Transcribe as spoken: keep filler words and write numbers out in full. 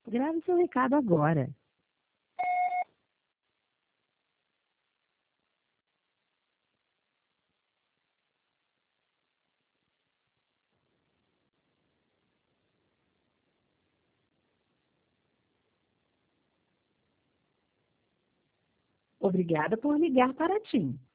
Grave seu recado agora. Obrigada por ligar para a TIM.